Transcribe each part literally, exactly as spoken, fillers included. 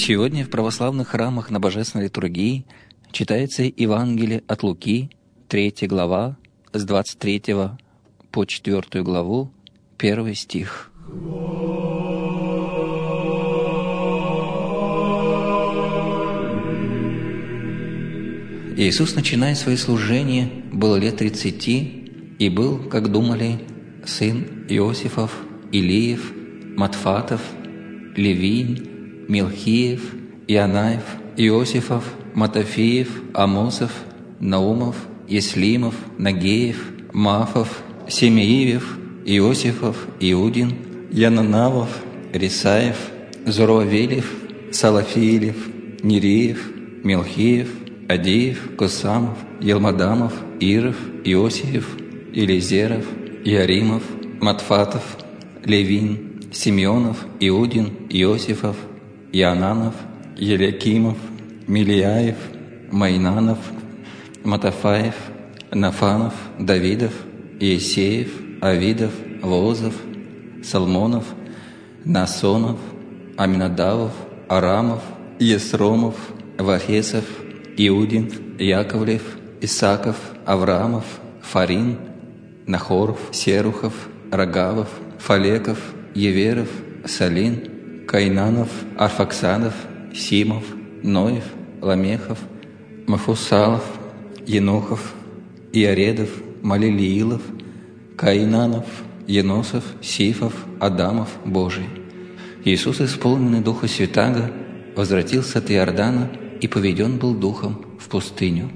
Сегодня в православных храмах на Божественной литургии читается Евангелие от Луки, третья глава, с двадцать третьего по четвёртую главу, первый стих. Иисус, начиная свое служение, был лет тридцати и был, как думали, сын Иосифов, Илиев, Матфатов, Левинь, Милхиев, Ионаев, Иосифов, Матофиев, Амосов, Наумов, Еслимов, Нагеев, Мафов, Семеивев, Иосифов, Иудин, Янанавов, Рисаев, Зоровавелев, Салафиилев, Нереев, Милхиев, Адеев, Косамов, Елмадамов, Иров, Иосифов, Елизеров, Иаримов, Матфатов, Левин, Симеонов, Иудин, Иосифов, Иоаннанов, Елиакимов, Милиаев, Майнанов, Матафаев, Нафанов, Давидов, Иесеев, Авидов, Воозов, Салмонов, Насонов, Аминадавов, Арамов, Есромов, Вахесов, Иудин, Яковлев, Исаков, Авраамов, Фарин, Нахоров, Серухов, Рогавов, Фалеков, Еверов, Салин, Кайнанов, Арфаксадов, Симов, Ноев, Ламехов, Мафусалов, Енохов, Иоредов, Малилиилов, Каинанов, Еносов, Сифов, Адамов, Божий. Иисус, исполненный Духа Святаго, возвратился от Иордана и поведен был Духом в пустыню.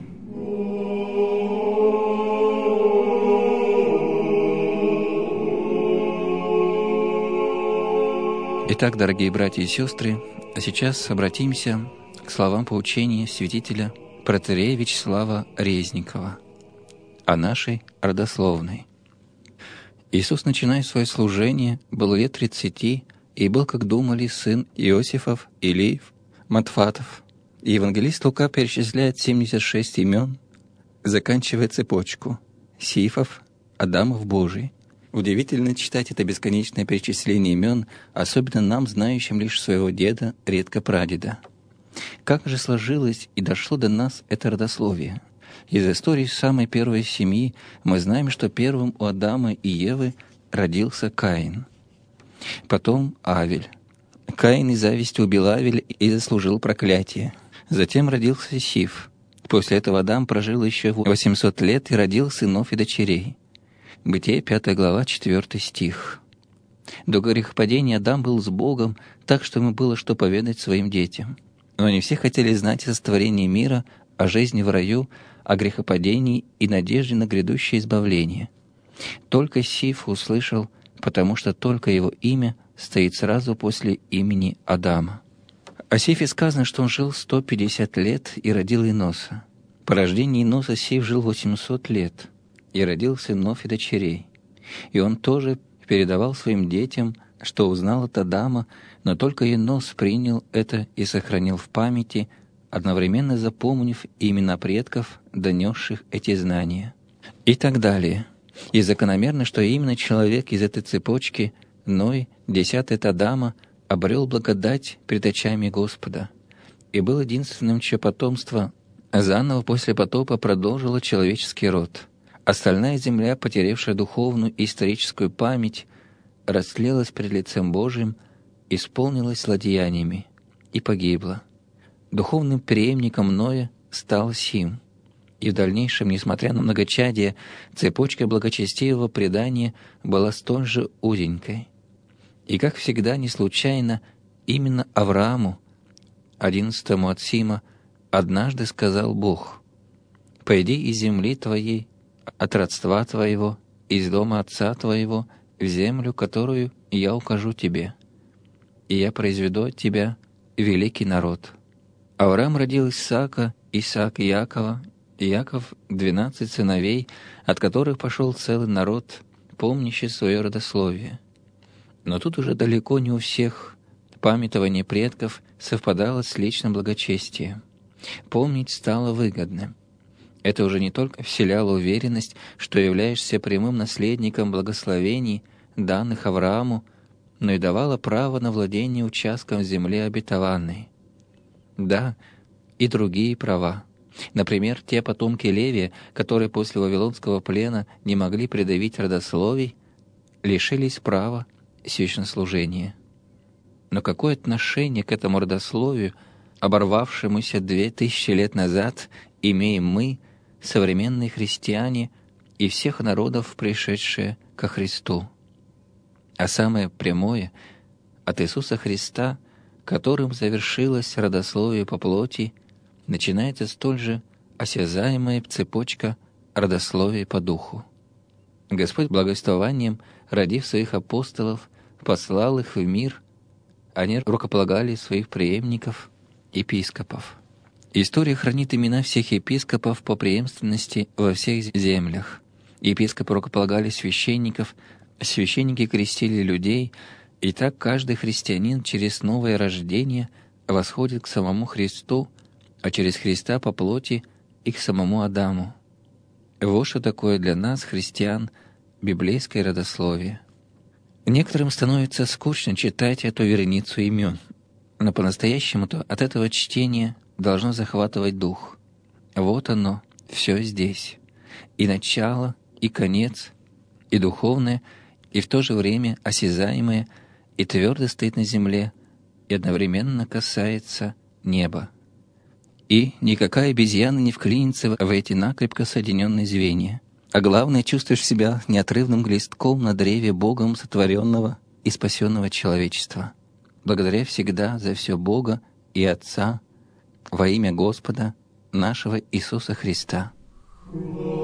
Итак, дорогие братья и сестры, а сейчас обратимся к словам поучения святителя протоиерея Вячеслава Резникова о нашей родословной. Иисус, начиная свое служение, был лет тридцати и был, как думали, сын Иосифов, Илиев, Матфатов. И евангелист Лука перечисляет семьдесят шесть имен, заканчивая цепочку Сифов, Адамов, Божий. Удивительно читать это бесконечное перечисление имен, особенно нам, знающим лишь своего деда, редко прадеда. Как же сложилось и дошло до нас это родословие? Из истории самой первой семьи мы знаем, что первым у Адама и Евы родился Каин. Потом Авель. Каин из зависти убил Авеля и заслужил проклятие. Затем родился Сиф. После этого Адам прожил еще восемьсот лет и родил сынов и дочерей. Бытие, пятая глава, четвёртый стих. До грехопадения Адам был с Богом, так что ему было что поведать своим детям. Но не все хотели знать о сотворении мира, о жизни в раю, о грехопадении и надежде на грядущее избавление. Только Сиф услышал, потому что только его имя стоит сразу после имени Адама. О Сифе сказано, что он жил сто пятьдесят лет и родил Еноса. По рождении Еноса Сиф жил восемьсот лет и родил сынов и дочерей. И он тоже передавал своим детям, что узнал от Адама, но только Енос принял это и сохранил в памяти, одновременно запомнив имена предков, донесших эти знания. И так далее. И закономерно, что именно человек из этой цепочки, Ной, десятый от Адама, обрел благодать пред очами Господа и был единственным, чье потомство заново после потопа продолжило человеческий род. Остальная земля, потерявшая духовную и историческую память, растлелась пред лицем Божиим, исполнилась злодеяниями и погибла. Духовным преемником Ноя стал Сим, и в дальнейшем, несмотря на многочадие, цепочка благочестивого предания была столь же узенькой. И, как всегда, не случайно, именно Аврааму, одиннадцатому от Сима, однажды сказал Бог: «Пойди из земли твоей, от родства твоего, из дома отца твоего, в землю, которую я укажу тебе, и я произведу от тебя великий народ». Авраам родил Исаака, Исаак Иакова, Иаков — двенадцать сыновей, от которых пошел целый народ, помнящий свое родословие. Но тут уже далеко не у всех памятование предков совпадало с личным благочестием. Помнить стало выгодно. Это уже не только вселяло уверенность, что являешься прямым наследником благословений, данных Аврааму, но и давало право на владение участком земли обетованной. Да, и другие права. Например, те потомки Левия, которые после Вавилонского плена не могли придавить родословий, лишились права священнослужения. Но какое отношение к этому родословию, оборвавшемуся две тысячи лет назад, имеем мы, современные христиане и всех народов, пришедшие ко Христу? А самое прямое — от Иисуса Христа, которым завершилось родословие по плоти, начинается столь же осязаемая цепочка родословия по духу. Господь благовествованием, родив своих апостолов, послал их в мир, они рукополагали своих преемников, епископов. История хранит имена всех епископов по преемственности во всех землях. Епископы рукополагали священников, священники крестили людей, и так каждый христианин через новое рождение восходит к самому Христу, а через Христа по плоти и к самому Адаму. Вот что такое для нас, христиан, библейское родословие. Некоторым становится скучно читать эту вереницу имен, но по-настоящему-то от этого чтения должно захватывать дух. Вот оно, все здесь. И начало, и конец, и духовное, и в то же время осязаемое, и твердо стоит на земле, и одновременно касается неба. И никакая обезьяна не вклинится в эти накрепко соединенные звенья. А главное, чувствуешь себя неотрывным глистком на древе Богом сотворенного и спасенного человечества. Благодаря всегда за все Бога и Отца во имя Господа нашего Иисуса Христа.